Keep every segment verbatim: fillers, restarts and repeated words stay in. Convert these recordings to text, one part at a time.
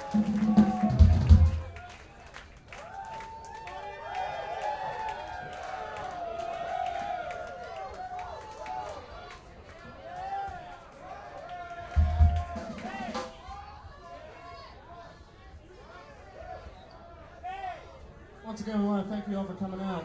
Once again, we want to thank you all for coming out.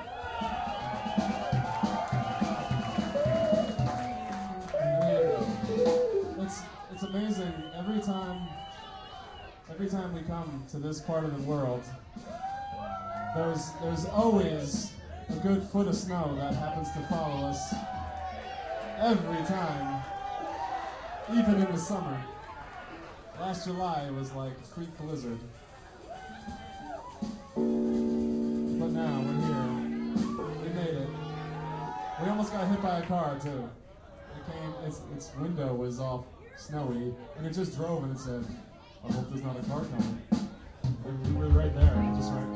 It's it's amazing every time every time we come to this part of the world. There's there's always a good foot of snow that happens to follow us every time, even in the summer. Last July it was like a freak blizzard. But now we're here. We made it. We almost got hit by a car too. It came. Its its window was all snowy, and it just drove and it said, "I hope there's not a car coming." And we were right there, just right.